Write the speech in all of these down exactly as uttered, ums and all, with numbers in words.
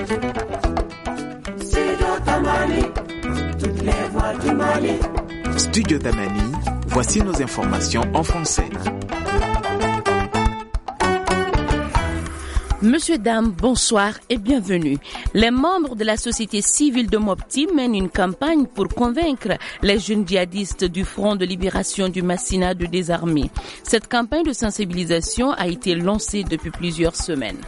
Toutes les voix du Mali. Studio Tamani, voici nos informations en français. Monsieur, dames, bonsoir et bienvenue. Les membres de la société civile de Mopti mènent une campagne pour convaincre les jeunes djihadistes du Front de libération du Massina de désarmer. Cette campagne de sensibilisation a été lancée depuis plusieurs semaines.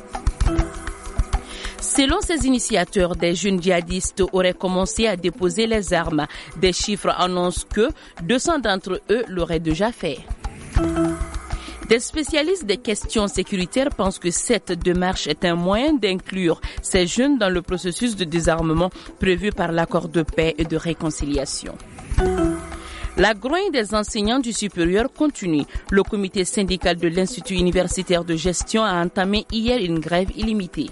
Selon ces initiateurs, des jeunes djihadistes auraient commencé à déposer les armes. Des chiffres annoncent que deux cents d'entre eux l'auraient déjà fait. Des spécialistes des questions sécuritaires pensent que cette démarche est un moyen d'inclure ces jeunes dans le processus de désarmement prévu par l'accord de paix et de réconciliation. La grogne des enseignants du supérieur continue. Le comité syndical de l'Institut universitaire de gestion a entamé hier une grève illimitée.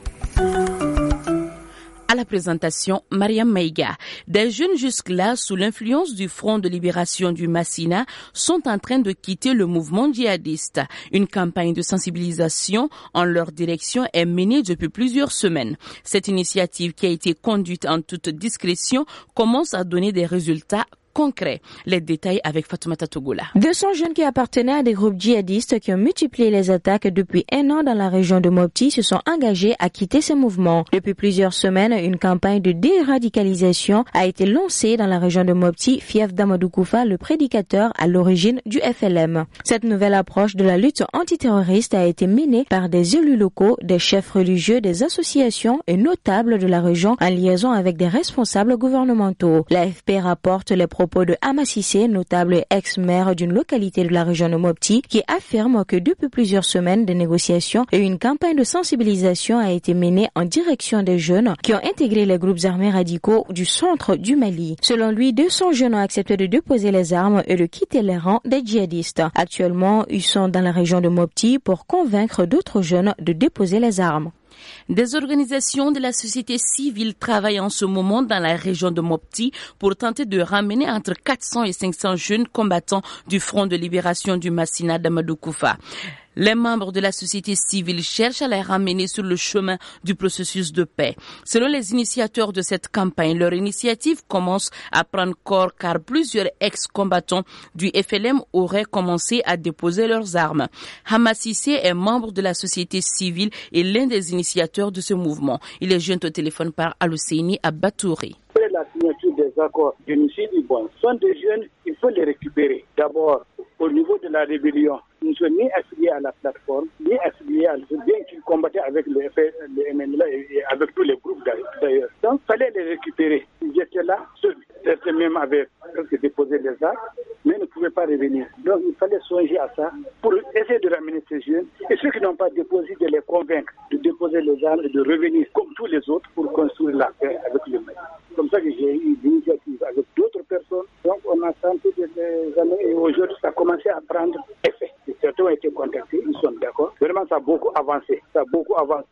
À la présentation, Mariam Maïga. Des jeunes jusque-là, sous l'influence du Front de libération du Massina, sont en train de quitter le mouvement djihadiste. Une campagne de sensibilisation en leur direction est menée depuis plusieurs semaines. Cette initiative, qui a été conduite en toute discrétion, commence à donner des résultats concret. Les détails avec Fatoumata Togola. deux cents jeunes qui appartenaient à des groupes djihadistes qui ont multiplié les attaques depuis un an dans la région de Mopti se sont engagés à quitter ces mouvements. Depuis plusieurs semaines, une campagne de déradicalisation a été lancée dans la région de Mopti, fief d'Amadou Koufa, le prédicateur à l'origine du F L M. Cette nouvelle approche de la lutte antiterroriste a été menée par des élus locaux, des chefs religieux, des associations et notables de la région en liaison avec des responsables gouvernementaux. L'A F P rapporte les propos de Amassissé, notable ex-maire d'une localité de la région de Mopti, qui affirme que depuis plusieurs semaines de négociations et une campagne de sensibilisation a été menée en direction des jeunes qui ont intégré les groupes armés radicaux du centre du Mali. Selon lui, deux cents jeunes ont accepté de déposer les armes et de quitter les rangs des djihadistes. Actuellement, ils sont dans la région de Mopti pour convaincre d'autres jeunes de déposer les armes. Des organisations de la société civile travaillent en ce moment dans la région de Mopti pour tenter de ramener entre quatre cents et cinq cents jeunes combattants du Front de libération du Massina d'Amadou Koufa. Les membres de la société civile cherchent à les ramener sur le chemin du processus de paix. Selon les initiateurs de cette campagne, leur initiative commence à prendre corps car plusieurs ex-combattants du F L M auraient commencé à déposer leurs armes. Hamassissé est membre de la société civile et l'un des initiateurs de ce mouvement. Il est joint au téléphone par Alousseni Abatouri. Après la signature des accords de nous bon, sont des jeunes, il faut les récupérer. D'abord, au niveau de la rébellion, ils ne sont ni affiliés à la plateforme, ni affiliés à bien qu'ils combattaient avec le, F L, le M N L A et avec tous les groupes d'ailleurs. Donc, il fallait les récupérer. Ils étaient là, seuls. Certains même avaient presque déposé les armes, mais ne pouvaient pas revenir. Donc, il fallait songer à ça pour essayer de ramener ces jeunes. Et ceux qui n'ont pas déposé, de les convaincre de déposer les armes et de revenir comme tous les autres pour construire la paix avec le Mali. Comme ça que j'ai eu une initiative avec d'autres personnes. Donc, on a tenté des années et aujourd'hui, ça a commencé à prendre effet. Et certains ont été contactés, ils sont d'accord. Vraiment, ça a beaucoup avancé. Ça a beaucoup avancé.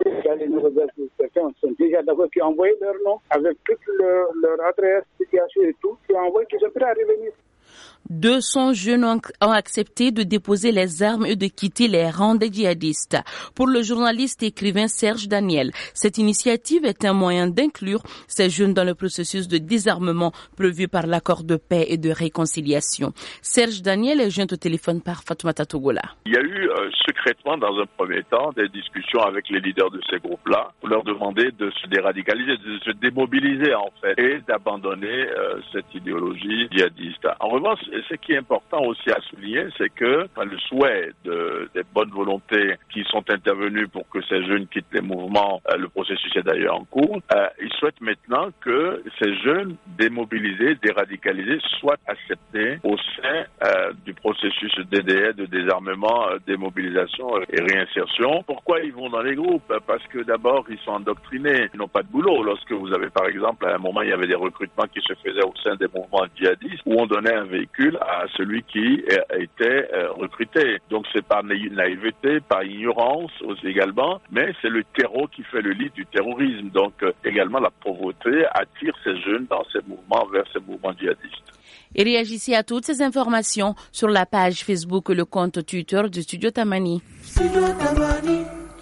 Certains sont déjà d'accord, qui ont envoyé leur nom avec toute leur, leur adresse, situation et tout, qui ont envoyé qu'ils sont prêts à revenir. deux cents jeunes ont accepté de déposer les armes et de quitter les rangs des djihadistes. Pour le journaliste et écrivain Serge Daniel, cette initiative est un moyen d'inclure ces jeunes dans le processus de désarmement prévu par l'accord de paix et de réconciliation. Serge Daniel est joint au téléphone par Fatoumata Togola. Il y a eu euh, secrètement, dans un premier temps, des discussions avec les leaders de ces groupes-là pour leur demander de se déradicaliser, de se démobiliser en fait et d'abandonner euh, cette idéologie djihadiste. En revanche, ce qui est important aussi à souligner, c'est que enfin, le souhait de, des bonnes volontés qui sont intervenues pour que ces jeunes quittent les mouvements, euh, le processus est d'ailleurs en cours, euh, ils souhaitent maintenant que ces jeunes démobilisés, déradicalisés, soient acceptés au sein euh, du processus D D R, de désarmement, euh, démobilisation et réinsertion. Pourquoi ils vont dans les groupes? Parce que d'abord, ils sont endoctrinés, ils n'ont pas de boulot. Lorsque vous avez, par exemple, à un moment, il y avait des recrutements qui se faisaient au sein des mouvements djihadistes où on donnait un véhicule à celui qui était recruté. Donc c'est par naïveté, par ignorance aussi également, mais c'est le terreau qui fait le lit du terrorisme. Donc également la pauvreté attire ces jeunes dans ces mouvements vers ces mouvements djihadistes. Et réagissez à toutes ces informations sur la page Facebook et le compte Twitter du Studio Tamani. Studio Tamani.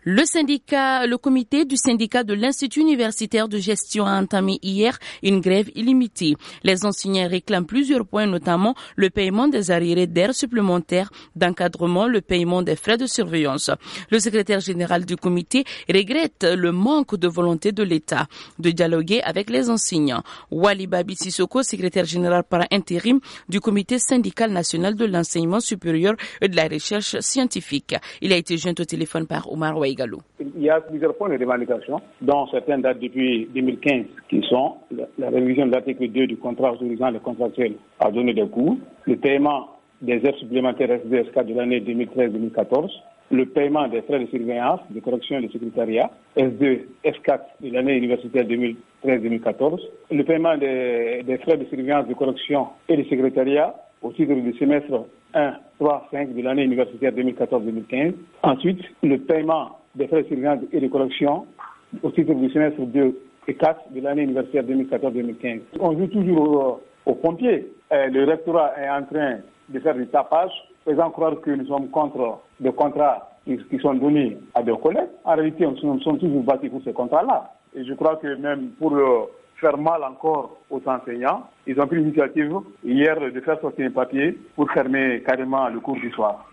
Le syndicat, le comité du syndicat de l'Institut universitaire de gestion a entamé hier une grève illimitée. Les enseignants réclament plusieurs points, notamment le paiement des arriérés d'heures supplémentaires, d'encadrement, le paiement des frais de surveillance. Le secrétaire général du comité regrette le manque de volonté de l'État de dialoguer avec les enseignants. Wali Babi Sissoko, secrétaire général par intérim du comité syndical national de l'enseignement supérieur et de la recherche scientifique. Il a été joint au téléphone par Omar Waï. Il y a plusieurs points de revendication, dont certaines datent depuis deux mille quinze, qui sont la, la révision de l'article deux du contrat autorisant les contractuels à donner des cours, le paiement des heures supplémentaires S deux S quatre de l'année deux mille treize deux mille quatorze, le paiement des frais de surveillance, de correction et de secrétariat, S deux S quatre de l'année universitaire deux mille treize deux mille quatorze, le paiement des, des frais de surveillance, de correction et de secrétariat au titre du semestre un, trois, cinq de l'année universitaire deux mille quatorze deux mille quinze. Ensuite, le paiement des frais de surveillance et de correction au titre du semestre deux et quatre de l'année universitaire deux mille quatorze deux mille quinze. On joue toujours au, au pompier. Euh, le rectorat est en train de faire du tapage, faisant croire que nous sommes contre des contrats qui, qui sont donnés à des collègues. En réalité, nous sommes, sommes toujours battus pour ces contrats-là. Et je crois que même pour euh, faire mal encore aux enseignants, ils ont pris l'initiative hier de faire sortir un papier pour fermer carrément le cours du soir.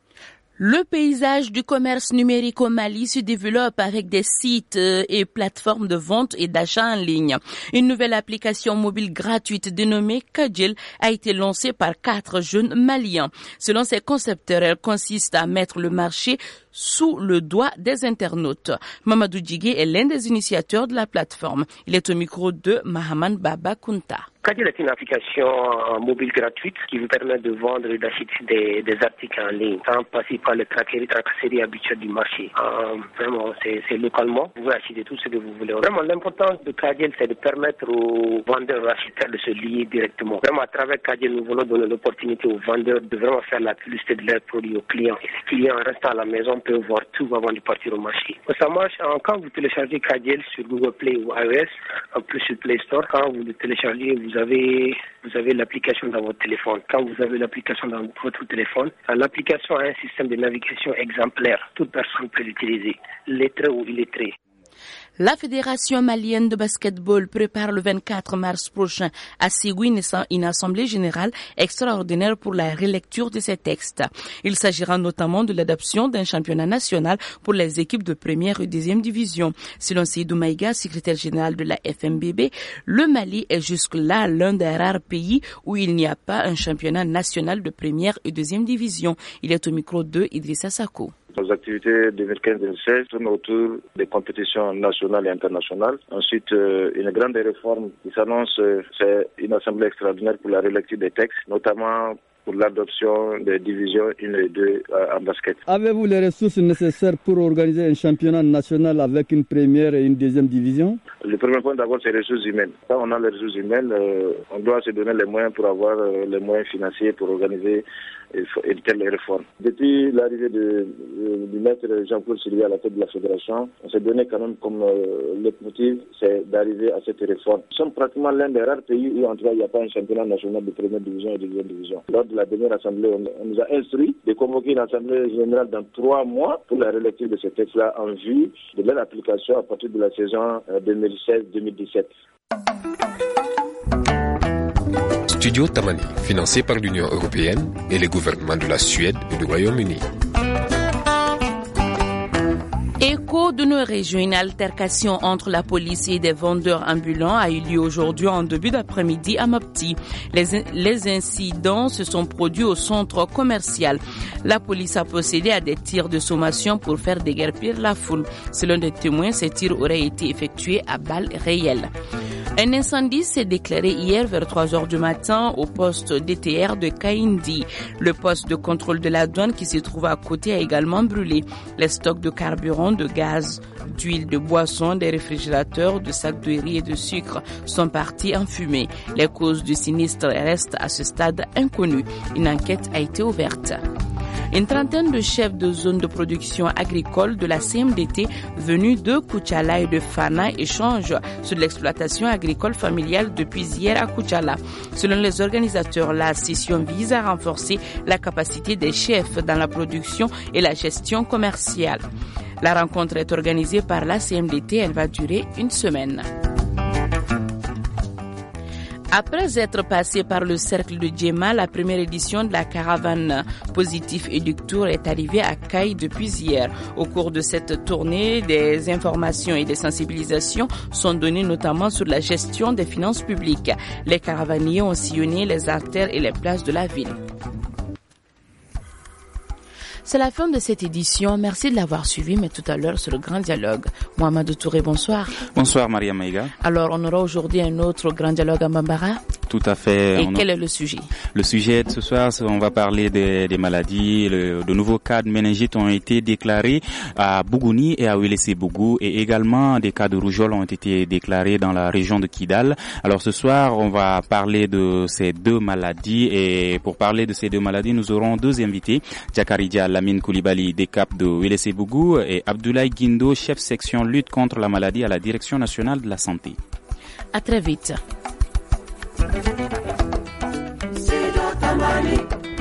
Le paysage du commerce numérique au Mali se développe avec des sites et plateformes de vente et d'achat en ligne. Une nouvelle application mobile gratuite dénommée Kadjel a été lancée par quatre jeunes Maliens. Selon ses concepteurs, elle consiste à mettre le marché sous le doigt des internautes. Mamadou Djigé est l'un des initiateurs de la plateforme. Il est au micro de Mahaman Baba Kunta. Kadjel est une application mobile gratuite qui vous permet de vendre et d'acheter des, des articles en ligne sans passer par le tracasserie habituelle du marché. Euh, vraiment, c'est, c'est localement. Vous pouvez acheter tout ce que vous voulez. Vraiment, l'importance de Kadjel, c'est de permettre aux vendeurs et acheteurs de se lier directement. Vraiment, à travers Kadjel, nous voulons donner l'opportunité aux vendeurs de vraiment faire la publicité de leurs produits aux clients. Et les clients, en restant à la maison, peuvent voir tout avant de partir au marché. Ça marche quand vous téléchargez Kadjel sur Google Play ou iOS, en plus sur Play Store. Quand vous le téléchargez, vous avez, vous avez l'application dans votre téléphone. Quand vous avez l'application dans votre téléphone, l'application a un système de navigation exemplaire. Toute personne peut l'utiliser, lettré ou illettré. La Fédération malienne de basketball prépare le vingt-quatre mars prochain à Ségou une assemblée générale extraordinaire pour la relecture de ces textes. Il s'agira notamment de l'adoption d'un championnat national pour les équipes de première et deuxième division. Selon Seydou Maïga, secrétaire général de la F M B B, le Mali est jusque-là l'un des rares pays où il n'y a pas un championnat national de première et deuxième division. Il est au micro de Idrissa Sako. Nos activités deux mille quinze deux mille seize tournent autour des compétitions nationales et internationales. Ensuite, euh, une grande réforme qui s'annonce, euh, c'est une assemblée extraordinaire pour la relecture des textes, notamment pour l'adoption des divisions un et deux euh, en basket. Avez-vous les ressources nécessaires pour organiser un championnat national avec une première et une deuxième division? Le premier point d'abord, c'est les ressources humaines. Quand on a les ressources humaines, euh, on doit se donner les moyens pour avoir euh, les moyens financiers pour organiser une telle réforme. Depuis l'arrivée de, de, du maître Jean-Claude Sylvia à la tête de la fédération, on s'est donné quand même comme euh, leitmotiv, c'est d'arriver à cette réforme. Nous sommes pratiquement l'un des rares pays où en tout cas il n'y a pas un championnat national de première division et de deuxième division. Lors de la dernière assemblée, on, on nous a instruit de convoquer une assemblée générale dans trois mois pour la relecture de ces textes-là en vue de leur application à partir de la saison euh, deux mille seize deux mille dix-sept. Studio Tamani, financé par l'Union européenne et les gouvernements de la Suède et du Royaume-Uni. Écho de nos régions, une altercation entre la police et des vendeurs ambulants a eu lieu aujourd'hui en début d'après-midi à Mopti. Les, les incidents se sont produits au centre commercial. La police a procédé à des tirs de sommation pour faire déguerpir la foule. Selon des témoins, ces tirs auraient été effectués à balles réelles. Un incendie s'est déclaré hier vers trois heures du matin au poste D T R de Kaindi. Le poste de contrôle de la douane qui se trouve à côté a également brûlé. Les stocks de carburant, de gaz, d'huile, de boissons, des réfrigérateurs, de sacs de riz et de sucre sont partis en fumée. Les causes du sinistre restent à ce stade inconnues. Une enquête a été ouverte. Une trentaine de chefs de zone de production agricole de la C M D T venus de Koutiala et de Fana échangent sur l'exploitation agricole familiale depuis hier à Koutiala. Selon les organisateurs, la session vise à renforcer la capacité des chefs dans la production et la gestion commerciale. La rencontre est organisée par la C M D T. Elle va durer une semaine. Après être passé par le cercle de Djema, la première édition de la caravane Positif Éductour est arrivée à Caille depuis hier. Au cours de cette tournée, des informations et des sensibilisations sont données notamment sur la gestion des finances publiques. Les caravaniers ont sillonné les artères et les places de la ville. C'est la fin de cette édition. Merci de l'avoir suivi, mais tout à l'heure sur le Grand Dialogue. Mohamed Touré, bonsoir. Bonsoir Maria Maïga. Alors, on aura aujourd'hui un autre Grand Dialogue à Bambara. Tout à fait. Et on quel a... est le sujet? Le sujet de ce soir, on va parler des, des maladies. Le, de nouveaux cas de méningite ont été déclarés à Bougouni et à Ouélessé-Bougou, et également des cas de rougeole ont été déclarés dans la région de Kidal. Alors ce soir, on va parler de ces deux maladies, et pour parler de ces deux maladies, nous aurons deux invités. Jakaridja Lamine Koulibaly, D C A P de Ouélessé-Bougou, et Abdoulaye Guindo, chef section lutte contre la maladie à la Direction nationale de la santé. À très vite. Studio Tamani.